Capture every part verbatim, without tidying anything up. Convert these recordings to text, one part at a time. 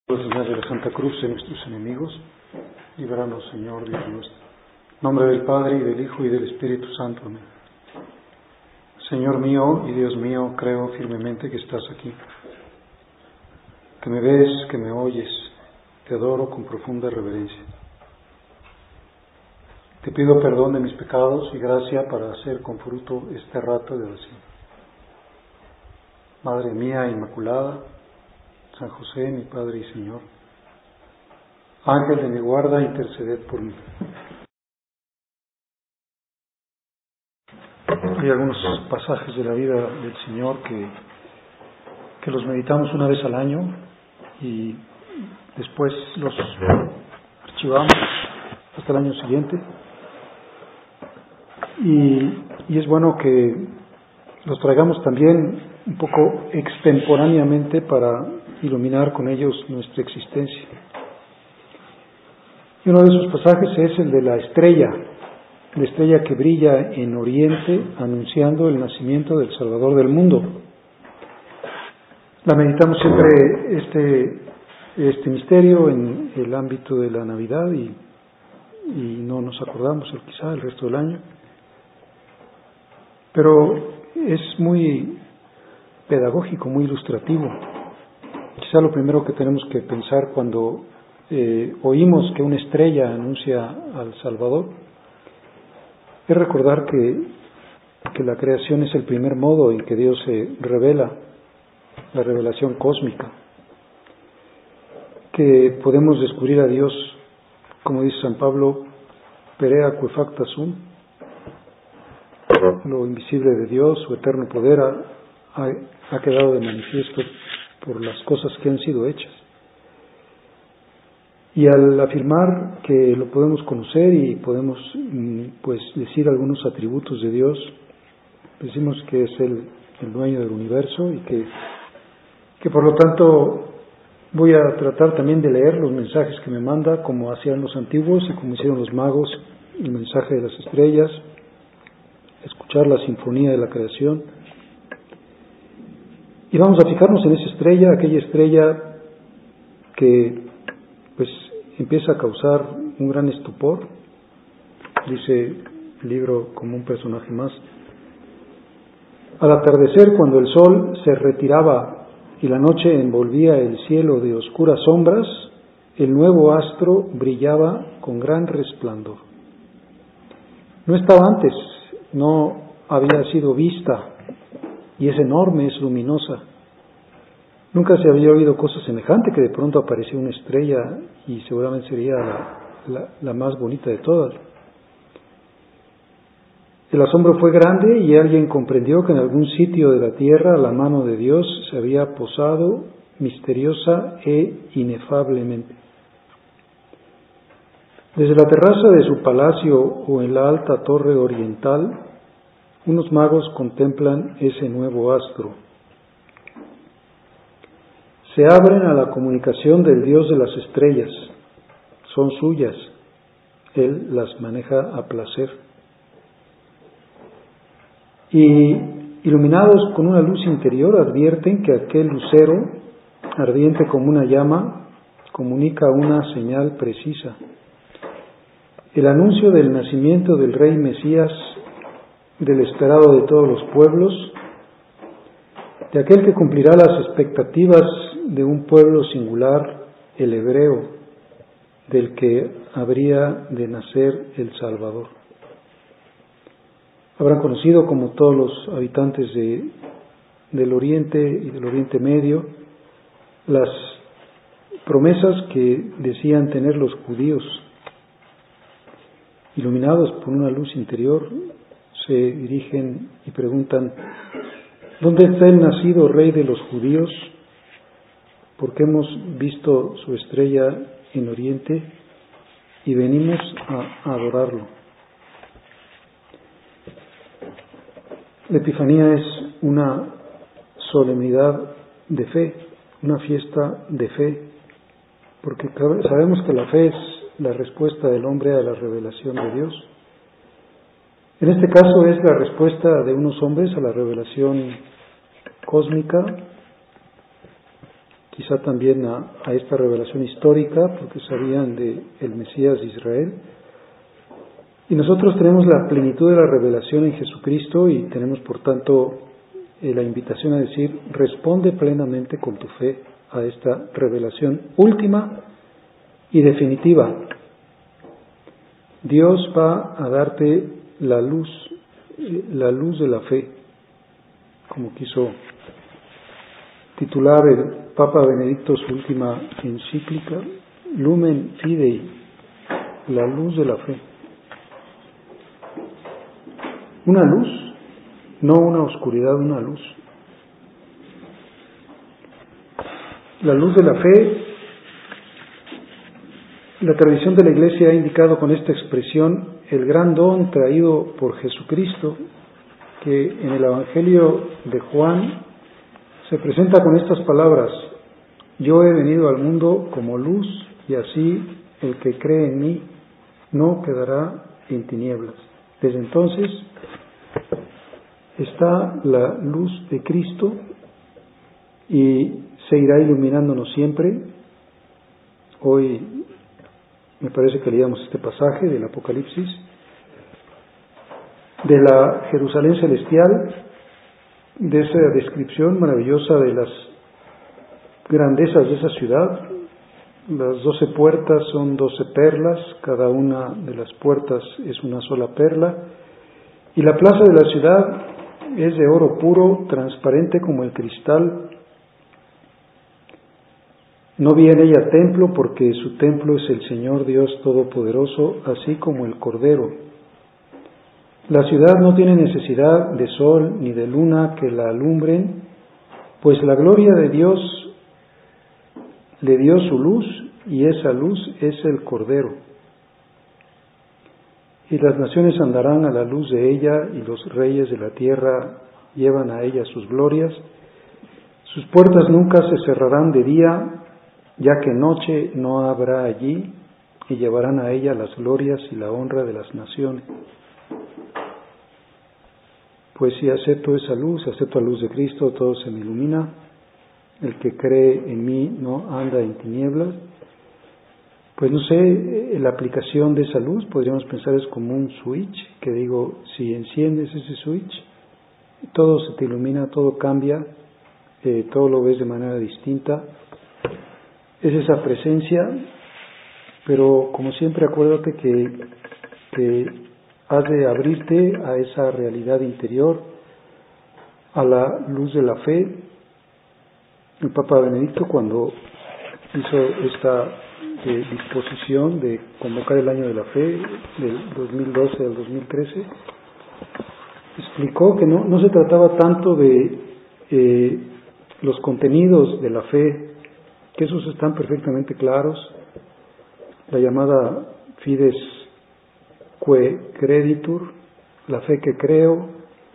Señal de la Santa Cruz de nuestros enemigos, líbranos, Señor Dios nuestro. En nombre del Padre, y del Hijo, y del Espíritu Santo. Amén. Señor mío y Dios mío, creo firmemente que estás aquí, que me ves, que me oyes. Te adoro con profunda reverencia. Te pido perdón de mis pecados y gracia para hacer con fruto este rato de oración. Madre mía Inmaculada, San José, mi Padre y Señor, Ángel de mi guarda, interceded por mí. Hay algunos pasajes de la vida del Señor que, que los meditamos una vez al año y después los archivamos hasta el año siguiente. Y, y es bueno que los traigamos también un poco extemporáneamente para iluminar con ellos nuestra existencia. Y uno de esos pasajes es el de la estrella, la estrella que brilla en Oriente anunciando el nacimiento del Salvador del mundo. La meditamos siempre este, este misterio en el ámbito de la Navidad y, y no nos acordamos el, quizá el resto del año. Pero es muy pedagógico, muy ilustrativo. Quizá lo primero que tenemos que pensar cuando eh, oímos que una estrella anuncia al Salvador es recordar que, que la creación es el primer modo en que Dios se revela, la revelación cósmica, que podemos descubrir a Dios, como dice San Pablo, perea que facta sum, lo invisible de Dios, su eterno poder ha, ha, ha quedado de manifiesto por las cosas que han sido hechas. Y al afirmar que lo podemos conocer y podemos pues decir algunos atributos de Dios, decimos que es el, el dueño del universo y que, que por lo tanto voy a tratar también de leer los mensajes que me manda, como hacían los antiguos y como hicieron los magos, el mensaje de las estrellas, escuchar la sinfonía de la creación. Y vamos a fijarnos en esa estrella, aquella estrella que pues empieza a causar un gran estupor, dice el libro como un personaje más. Al atardecer, cuando el sol se retiraba y la noche envolvía el cielo de oscuras sombras, el nuevo astro brillaba con gran resplandor. No estaba antes, no había sido vista, y es enorme, es luminosa. Nunca se había oído cosa semejante, que de pronto apareció una estrella y seguramente sería la, la, la más bonita de todas. El asombro fue grande y alguien comprendió que en algún sitio de la tierra la mano de Dios se había posado misteriosa e inefablemente. Desde la terraza de su palacio o en la alta torre oriental, unos magos contemplan ese nuevo astro. Se abren a la comunicación del Dios de las estrellas, son suyas, Él las maneja a placer. Y iluminados con una luz interior advierten que aquel lucero, ardiente como una llama, comunica una señal precisa. El anuncio del nacimiento del Rey Mesías, del esperado de todos los pueblos, de aquel que cumplirá las expectativas de un pueblo singular, el hebreo, del que habría de nacer el Salvador. Habrán conocido, como todos los habitantes de, del Oriente y del Oriente Medio, las promesas que decían tener los judíos. Iluminados por una luz interior, se dirigen y preguntan: ¿dónde está el nacido Rey de los judíos? Porque hemos visto su estrella en Oriente y venimos a adorarlo. La Epifanía es una solemnidad de fe, una fiesta de fe, porque sabemos que la fe es la respuesta del hombre a la revelación de Dios. En este caso es la respuesta de unos hombres a la revelación cósmica quizá también a, a esta revelación histórica, porque sabían de el Mesías de Israel. Y nosotros tenemos la plenitud de la revelación en Jesucristo y tenemos, por tanto, eh, la invitación a decir, responde plenamente con tu fe a esta revelación última y definitiva. Dios va a darte la luz, eh, la luz de la fe, como quiso titular el Papa Benedicto su última encíclica, Lumen Fidei, la luz de la fe. Una luz, no una oscuridad, una luz. La luz de la fe, la tradición de la Iglesia ha indicado con esta expresión el gran don traído por Jesucristo, que en el Evangelio de Juan se presenta con estas palabras: yo he venido al mundo como luz, y así el que cree en mí no quedará en tinieblas. Desde entonces está la luz de Cristo y se irá iluminándonos siempre. Hoy me parece que leíamos este pasaje del Apocalipsis, de la Jerusalén celestial, de esa descripción maravillosa de las grandezas de esa ciudad. Las doce puertas son doce perlas, cada una de las puertas es una sola perla, y la plaza de la ciudad es de oro puro, transparente como el cristal. No vi en ella templo, porque su templo es el Señor Dios Todopoderoso, así como el Cordero. La ciudad no tiene necesidad de sol ni de luna que la alumbren, pues la gloria de Dios le dio su luz, y esa luz es el Cordero. Y las naciones andarán a la luz de ella, y los reyes de la tierra llevan a ella sus glorias. Sus puertas nunca se cerrarán de día, ya que noche no habrá allí, y llevarán a ella las glorias y la honra de las naciones. Pues si acepto esa luz, acepto la luz de Cristo, todo se me ilumina. El que cree en mí no anda en tinieblas. Pues no sé, la aplicación de esa luz podríamos pensar es como un switch, que digo, si enciendes ese switch, todo se te ilumina, todo cambia, eh, todo lo ves de manera distinta. Es esa presencia, pero como siempre acuérdate que, que has de abrirte a esa realidad interior, a la luz de la fe. El Papa Benedicto, cuando hizo esta eh, disposición de convocar el año de la fe del dos mil doce al dos mil trece, explicó que no, no se trataba tanto de eh, los contenidos de la fe, que esos están perfectamente claros, la llamada fides que creditur, la fe que creo.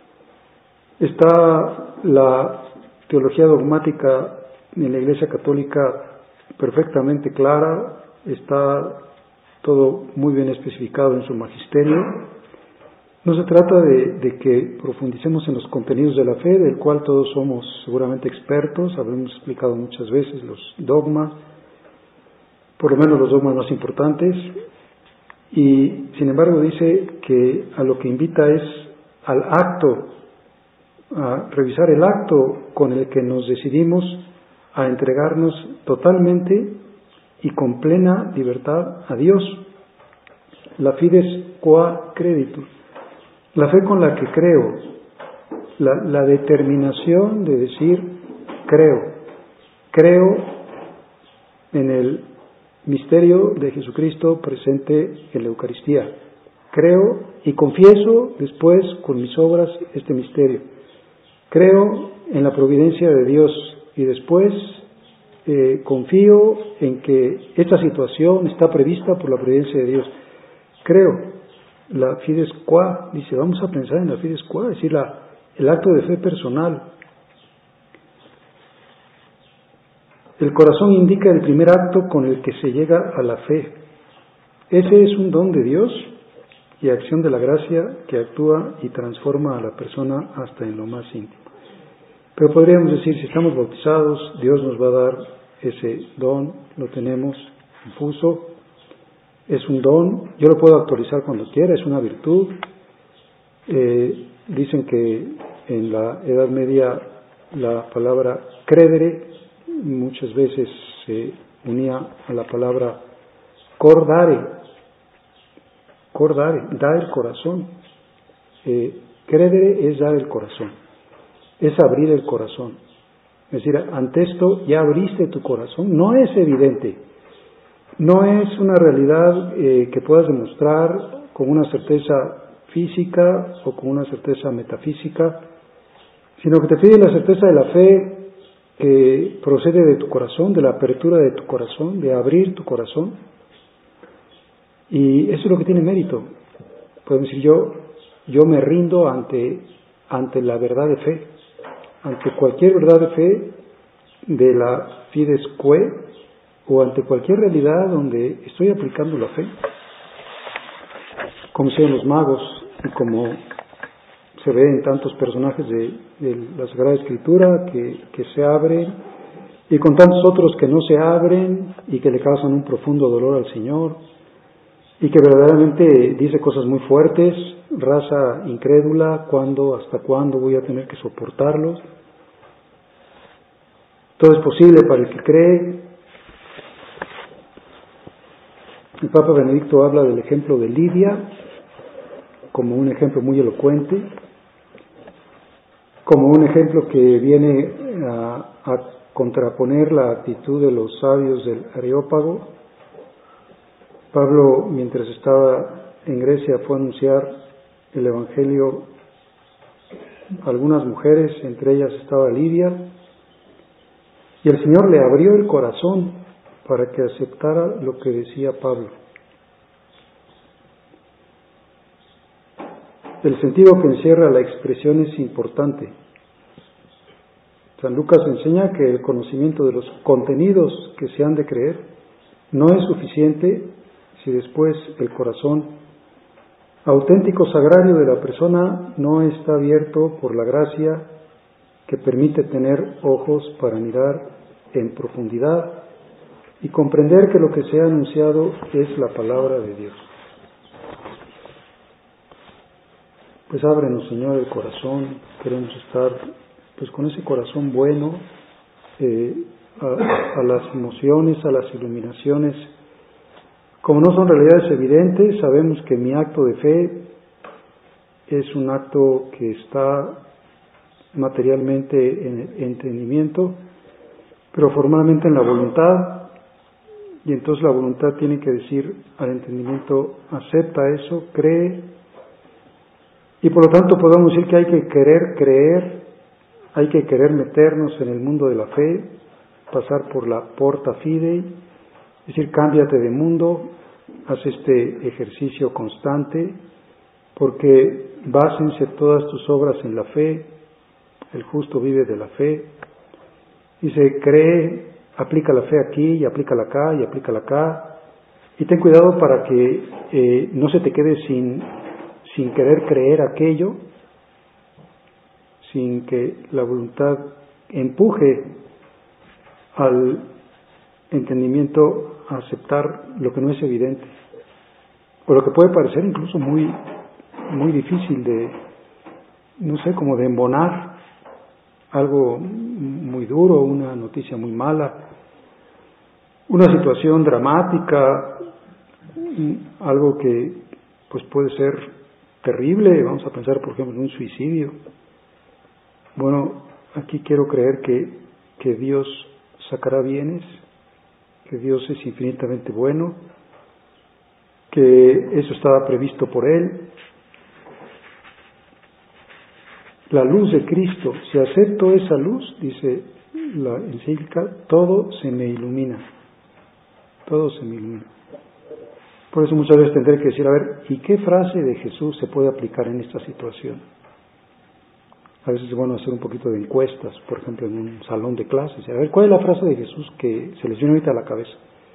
Está la teología dogmática en la Iglesia Católica perfectamente clara, está todo muy bien especificado en su magisterio. No se trata de, de que profundicemos en los contenidos de la fe, del cual todos somos seguramente expertos, habremos explicado muchas veces los dogmas, por lo menos los dogmas más importantes, y sin embargo dice que a lo que invita es al acto, a revisar el acto con el que nos decidimos a entregarnos totalmente y con plena libertad a Dios. La fides qua creditur, la fe con la que creo, la, la determinación de decir creo, creo en el misterio de Jesucristo presente en la Eucaristía, creo y confieso después con mis obras este misterio, creo en la providencia de Dios y después eh, confío en que esta situación está prevista por la providencia de Dios. Creo, la fides qua, dice, vamos a pensar en la fides qua, es decir, la, el acto de fe personal. El corazón indica el primer acto con el que se llega a la fe. Ese es un don de Dios y acción de la gracia que actúa y transforma a la persona hasta en lo más íntimo. Pero podríamos decir, si estamos bautizados, Dios nos va a dar ese don, lo tenemos infuso, es un don, yo lo puedo actualizar cuando quiera, es una virtud. Eh, dicen que en la Edad Media la palabra credere muchas veces se unía a la palabra cordare, cordare, da el corazón. Eh, credere es dar el corazón, es abrir el corazón. Es decir, ante esto ya abriste tu corazón, no es evidente, no es una realidad eh, que puedas demostrar con una certeza física o con una certeza metafísica, sino que te pide la certeza de la fe que procede de tu corazón, de la apertura de tu corazón, de abrir tu corazón. Y eso es lo que tiene mérito. Podemos decir, yo, yo me rindo ante, ante la verdad de fe, ante cualquier verdad de fe de la fides quae, o ante cualquier realidad donde estoy aplicando la fe, como sean los magos y como se ve en tantos personajes de, de la Sagrada Escritura que, que se abren, y con tantos otros que no se abren y que le causan un profundo dolor al Señor, y que verdaderamente dice cosas muy fuertes. Raza incrédula, ¿cuándo, hasta cuándo voy a tener que soportarlos? Todo es posible para el que cree. El Papa Benedicto habla del ejemplo de Lidia como un ejemplo muy elocuente, como un ejemplo que viene a, a contraponer la actitud de los sabios del Areópago. Pablo, mientras estaba en Grecia, fue a anunciar el Evangelio a algunas mujeres, entre ellas estaba Lidia, y el Señor le abrió el corazón para que aceptara lo que decía Pablo. El sentido que encierra la expresión es importante. San Lucas enseña que el conocimiento de los contenidos que se han de creer no es suficiente si después el corazón auténtico sagrario de la persona no está abierto por la gracia que permite tener ojos para mirar en profundidad y comprender que lo que se ha anunciado es la palabra de Dios. Pues ábrenos, Señor, el corazón. Queremos estar pues con ese corazón bueno eh, a, a las emociones, a las iluminaciones. Como no son realidades evidentes, sabemos que mi acto de fe es un acto que está materialmente en el entendimiento, pero formalmente en la voluntad, y entonces la voluntad tiene que decir al entendimiento, acepta eso, cree, y por lo tanto podemos decir que hay que querer creer, hay que querer meternos en el mundo de la fe, pasar por la porta fidei, es decir, cámbiate de mundo, haz este ejercicio constante, porque básense todas tus obras en la fe, el justo vive de la fe, y se cree, aplica la fe aquí, y aplícala acá, y aplícala acá, y ten cuidado para que eh, no se te quede sin, sin querer creer aquello, sin que la voluntad empuje al entendimiento a aceptar lo que no es evidente, o lo que puede parecer incluso muy, muy difícil de, no sé, como de embonar, algo muy duro, una noticia muy mala, una situación dramática, algo que pues puede ser terrible. Vamos a pensar, por ejemplo, en un suicidio. Bueno, aquí quiero creer que, que Dios sacará bienes, que Dios es infinitamente bueno, que eso estaba previsto por Él. La luz de Cristo, si acepto esa luz, dice la encíclica, todo se me ilumina, todo se me ilumina. Por eso muchas veces tendré que decir, a ver, ¿y qué frase de Jesús se puede aplicar en esta situación? A veces es bueno hacer un poquito de encuestas, por ejemplo, en un salón de clases. A ver, ¿cuál es la frase de Jesús que se les viene ahorita a la cabeza?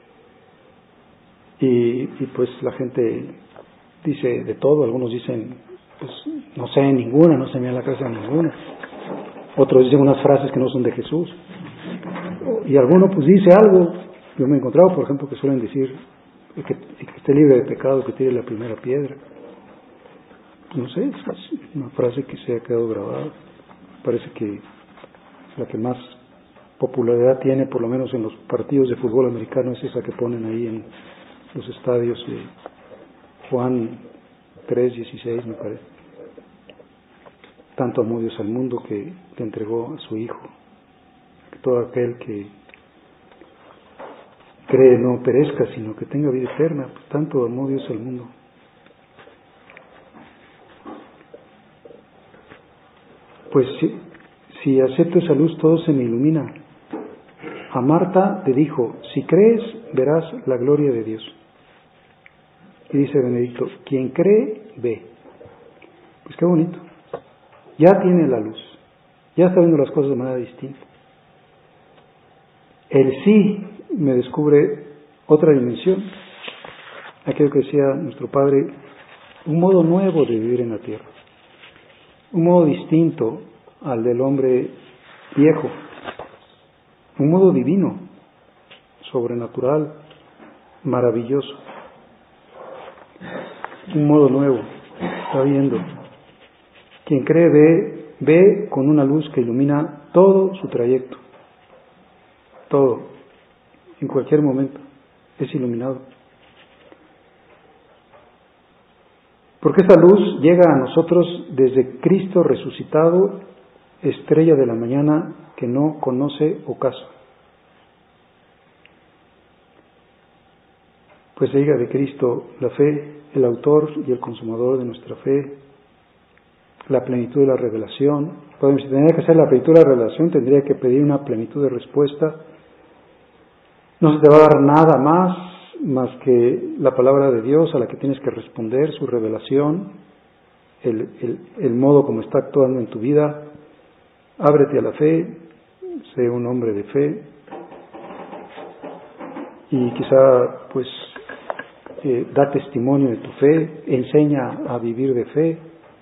Y, y pues la gente dice de todo. Algunos dicen, pues no sé ninguna, no se me da la cabeza ninguna. Otros dicen unas frases que no son de Jesús. y alguno pues dice algo. Yo me he encontrado, por ejemplo, que suelen decir que, que esté libre de pecado, que tire la primera piedra. No sé, es una frase que se ha quedado grabada. Parece que la que más popularidad tiene, por lo menos en los partidos de fútbol americano, es esa que ponen ahí en los estadios de Juan tres dieciséis, me parece. Tanto amó Dios al mundo que le entregó a su Hijo, que todo aquel que cree no perezca, sino que tenga vida eterna. Pues tanto amó Dios al mundo. Pues si, si acepto esa luz, todo se me ilumina. A Marta le dijo, si crees, verás la gloria de Dios. Y dice Benedicto, quien cree, ve. Pues qué bonito. Ya tiene la luz. Ya está viendo las cosas de manera distinta. El sí me descubre otra dimensión. Aquello que decía nuestro Padre, un modo nuevo de vivir en la tierra. Un modo distinto al del hombre viejo. Un modo divino, sobrenatural, maravilloso. Un modo nuevo, está viendo. Quien cree ve, ve con una luz que ilumina todo su trayecto. Todo, en cualquier momento, es iluminado. Porque esa luz llega a nosotros desde Cristo resucitado, estrella de la mañana que no conoce ocaso. Pues llega de Cristo la fe, el autor y el consumador de nuestra fe, la plenitud de la revelación. Pues, si tendría que hacer la plenitud de la revelación, tendría que pedir una plenitud de respuesta. No se te va a dar nada más, más que la palabra de Dios a la que tienes que responder, su revelación, el, el, el modo como está actuando en tu vida. Ábrete a la fe, sé un hombre de fe, y quizá pues eh, da testimonio de tu fe, enseña a vivir de fe.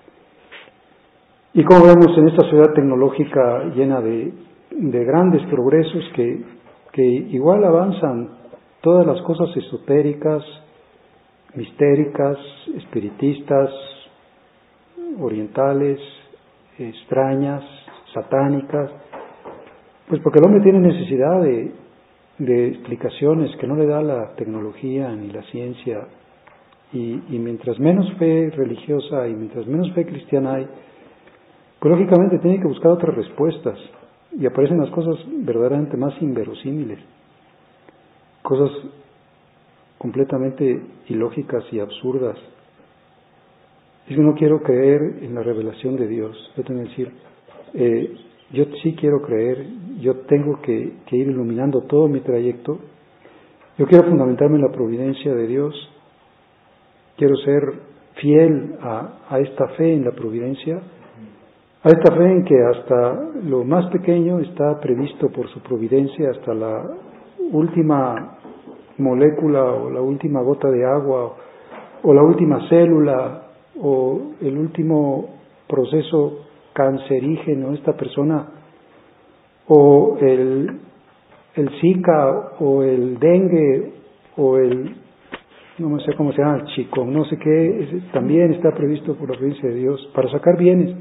Y como vemos en esta ciudad tecnológica llena de, de grandes progresos que, que igual avanzan todas las cosas esotéricas, mistéricas, espiritistas, orientales, extrañas, satánicas, pues porque el hombre tiene necesidad de, de explicaciones que no le da la tecnología ni la ciencia, y, y mientras menos fe religiosa y mientras menos fe cristiana hay, pues lógicamente tiene que buscar otras respuestas, y aparecen las cosas verdaderamente más inverosímiles, cosas completamente ilógicas y absurdas. Es que no quiero creer en la revelación de Dios. Yo tengo que decir, eh, yo sí quiero creer, yo tengo que, que ir iluminando todo mi trayecto. Yo quiero fundamentarme en la providencia de Dios. Quiero ser fiel a, a esta fe en la providencia, a esta fe en que hasta lo más pequeño está previsto por su providencia, hasta la última molécula o la última gota de agua o, o la última célula o el último proceso cancerígeno de esta persona, o el, el Zika o el dengue o el, no sé cómo se llama, el chico, no sé qué, también está previsto por la providencia de Dios para sacar bienes.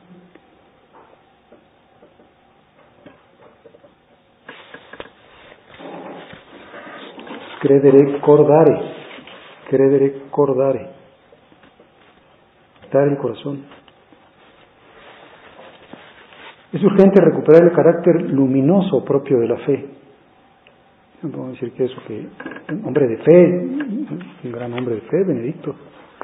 Credere cordare, credere cordare, dar el corazón. Es urgente recuperar el carácter luminoso propio de la fe. No podemos decir que eso, que un hombre de fe, un gran hombre de fe, Benedicto.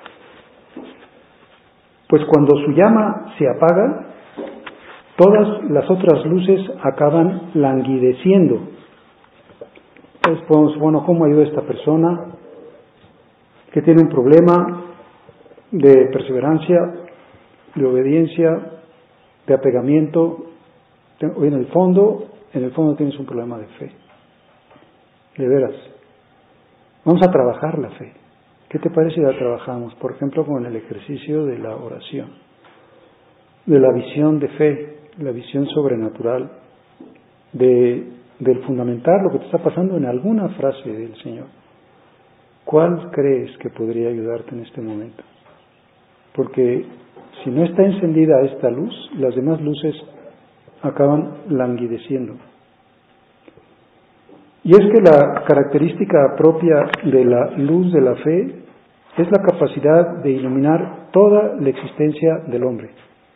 Pues cuando su llama se apaga, todas las otras luces acaban languideciendo. Entonces podemos, bueno, ¿cómo ayuda a esta persona que tiene un problema de perseverancia, de obediencia, de apegamiento? Hoy en el fondo, en el fondo tienes un problema de fe. De veras. Vamos a trabajar la fe. ¿Qué te parece si la trabajamos? Por ejemplo, con el ejercicio de la oración, de la visión de fe, la visión sobrenatural, de del fundamentar lo que te está pasando en alguna frase del Señor. ¿Cuál crees que podría ayudarte en este momento? Porque si no está encendida esta luz, las demás luces acaban languideciendo. Y es que la característica propia de la luz de la fe es la capacidad de iluminar toda la existencia del hombre.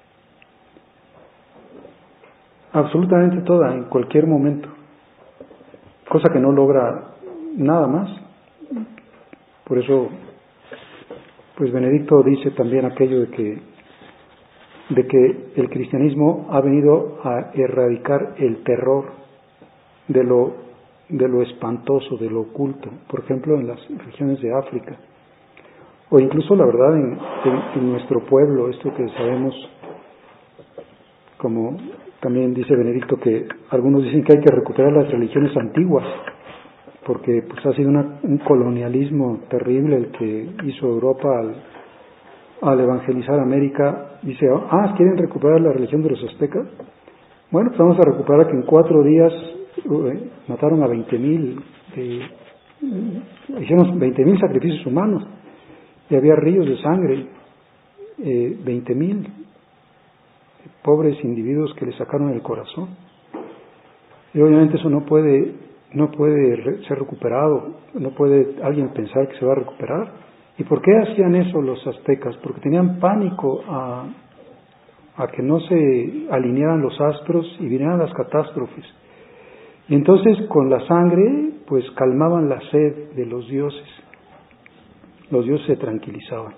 Absolutamente toda, en cualquier momento. Cosa que no logra nada más. Por eso, pues Benedicto dice también aquello de que, de que el cristianismo ha venido a erradicar el terror de lo, de lo espantoso, de lo oculto, por ejemplo en las regiones de África, o incluso la verdad en, en, en nuestro pueblo, esto que sabemos, como también dice Benedicto, que algunos dicen que hay que recuperar las religiones antiguas, porque pues ha sido una, un colonialismo terrible el que hizo Europa al, al evangelizar América. Dice, ah, ¿quieren recuperar la religión de los aztecas? Bueno, pues vamos a recuperar que en cuatro días eh, mataron a veinte mil, eh, hicieron veinte mil sacrificios humanos, y había ríos de sangre, eh, veinte mil pobres individuos que le sacaron el corazón. Y obviamente eso no puede no puede re- ser recuperado, no puede alguien pensar que se va a recuperar. ¿Y por qué hacían eso los aztecas? Porque tenían pánico a, a que no se alinearan los astros y vinieran las catástrofes. Y entonces con la sangre pues calmaban la sed de los dioses. Los dioses se tranquilizaban.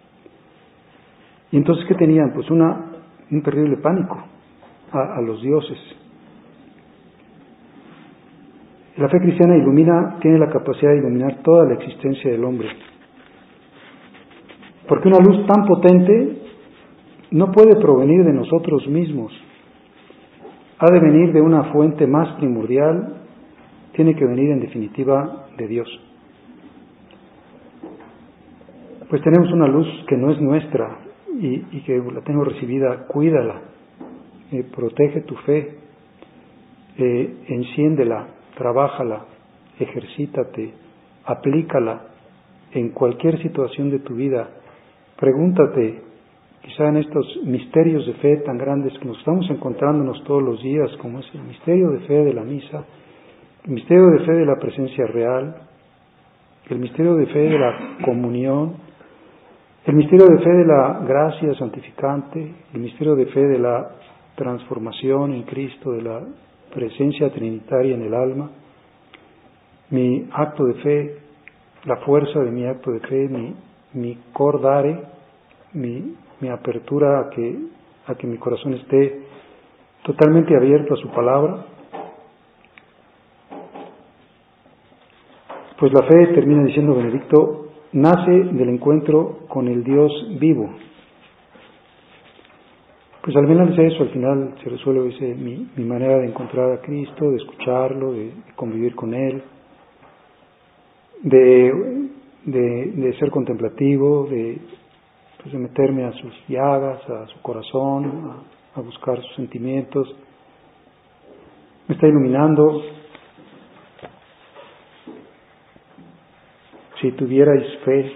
Y entonces ¿qué tenían? Pues una un terrible pánico a, a los dioses. La fe cristiana ilumina, tiene la capacidad de iluminar toda la existencia del hombre. Porque una luz tan potente no puede provenir de nosotros mismos. Ha de venir de una fuente más primordial, tiene que venir en definitiva de Dios. Pues tenemos una luz que no es nuestra y, y que la tengo recibida, cuídala, eh, protege tu fe, eh, enciéndela, trabájala, ejercítate, aplícala en cualquier situación de tu vida. Pregúntate, quizá en estos misterios de fe tan grandes que nos estamos encontrándonos todos los días, como es el misterio de fe de la misa, el misterio de fe de la presencia real, el misterio de fe de la comunión, el misterio de fe de la gracia santificante, el misterio de fe de la transformación en Cristo, de la presencia trinitaria en el alma, mi acto de fe, la fuerza de mi acto de fe, mi, mi cordare, mi, mi apertura a que, a que mi corazón esté totalmente abierto a su palabra. Pues la fe, termina diciendo Benedicto, nace del encuentro con el Dios vivo. Pues al final de eso, al final se resuelve dice, mi, mi manera de encontrar a Cristo, de escucharlo, de, de convivir con Él, de, de, de ser contemplativo, de, pues de meterme a sus llagas, a su corazón, a, a buscar sus sentimientos. Me está iluminando. Si tuvierais fe,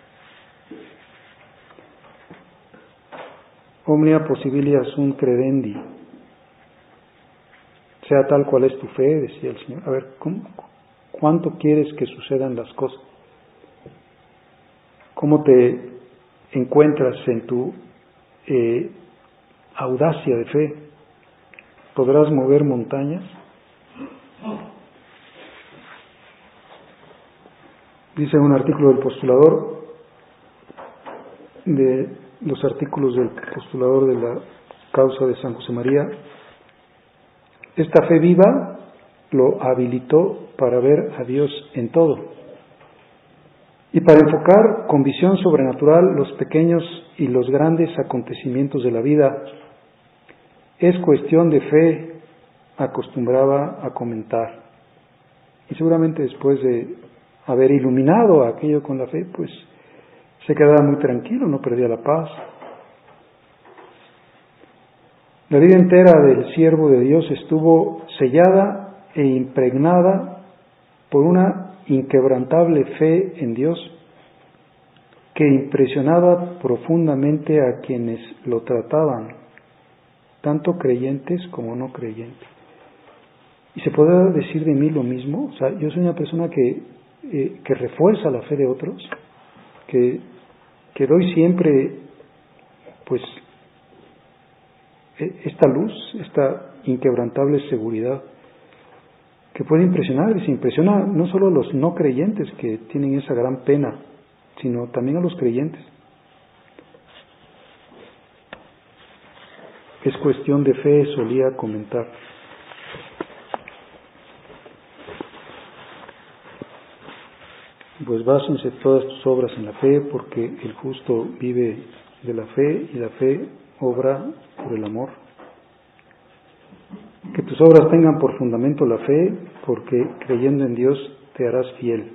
omnia possibilia sunt credendi, sea tal cual es tu fe, decía el Señor. A ver, ¿cómo, ¿cuánto quieres que sucedan las cosas? ¿Cómo te encuentras en tu eh, audacia de fe? ¿Podrás mover montañas? Dice un artículo del postulador, de los artículos del postulador de la causa de San José María, esta fe viva lo habilitó para ver a Dios en todo y para enfocar con visión sobrenatural los pequeños y los grandes acontecimientos de la vida. Es cuestión de fe, acostumbraba a comentar. Y seguramente después de haber iluminado aquello con la fe, pues se quedaba muy tranquilo, no perdía la paz. La vida entera del siervo de Dios estuvo sellada e impregnada por una inquebrantable fe en Dios que impresionaba profundamente a quienes lo trataban, tanto creyentes como no creyentes. Y se puede decir de mí lo mismo. O sea, yo soy una persona que, eh, que refuerza la fe de otros, que, que doy siempre, pues, esta luz, esta inquebrantable seguridad, que puede impresionar, y se impresiona no solo a los no creyentes que tienen esa gran pena, sino también a los creyentes. Es cuestión de fe, solía comentar. Pues básense todas tus obras en la fe, porque el justo vive de la fe y la fe obra por el amor. Que tus obras tengan por fundamento la fe, porque creyendo en Dios te harás fiel.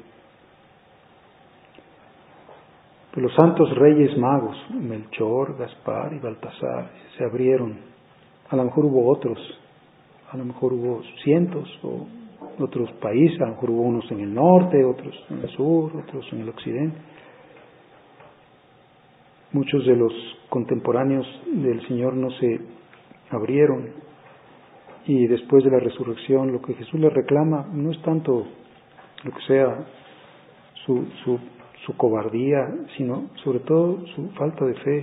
Pues los santos reyes magos, Melchor, Gaspar y Baltasar, se abrieron. A lo mejor hubo otros, a lo mejor hubo cientos o otros países, a lo mejor hubo unos en el norte, otros en el sur, otros en el occidente. Muchos de los contemporáneos del Señor no se abrieron, y después de la resurrección lo que Jesús les reclama no es tanto lo que sea su, su, su cobardía, sino sobre todo su falta de fe.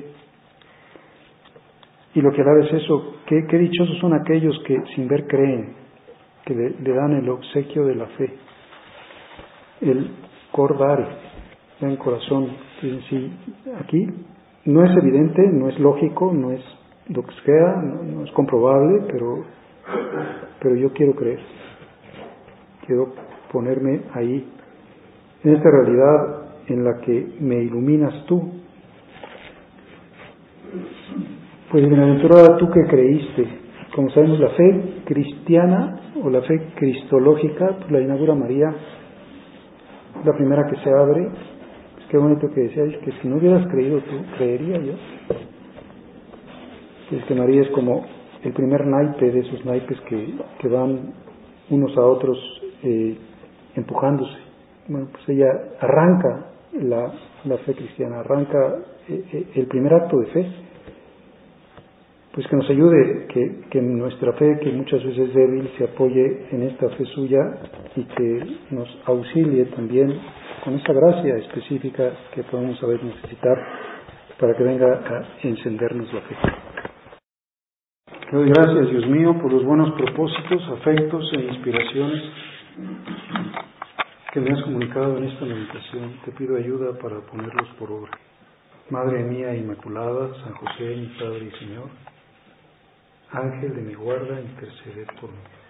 Y lo que alaba es eso, qué, qué dichosos son aquellos que sin ver creen, que le, le dan el obsequio de la fe, el cordare, en corazón. Sí, aquí no es evidente, no es lógico, no es lo que sea, no, no es comprobable, pero, pero yo quiero creer, quiero ponerme ahí, en esta realidad en la que me iluminas tú. Pues bienaventurada tú que creíste. Como sabemos, la fe cristiana o la fe cristológica, pues la inaugura María, la primera que se abre. Pues qué bonito que decías, que si no hubieras creído tú, creería yo. Es que María es como el primer naipe de esos naipes que, que van unos a otros eh, empujándose. Bueno, pues ella arranca la, la fe cristiana, arranca eh, el primer acto de fe. Pues que nos ayude, que, que nuestra fe, que muchas veces es débil, se apoye en esta fe suya y que nos auxilie también con esa gracia específica que podemos saber necesitar para que venga a encendernos la fe. Te doy gracias, Dios mío, por los buenos propósitos, afectos e inspiraciones que me has comunicado en esta meditación. Te pido ayuda para ponerlos por obra. Madre mía Inmaculada, San José, mi Padre y Señor, Ángel de mi guarda, interceded por mí.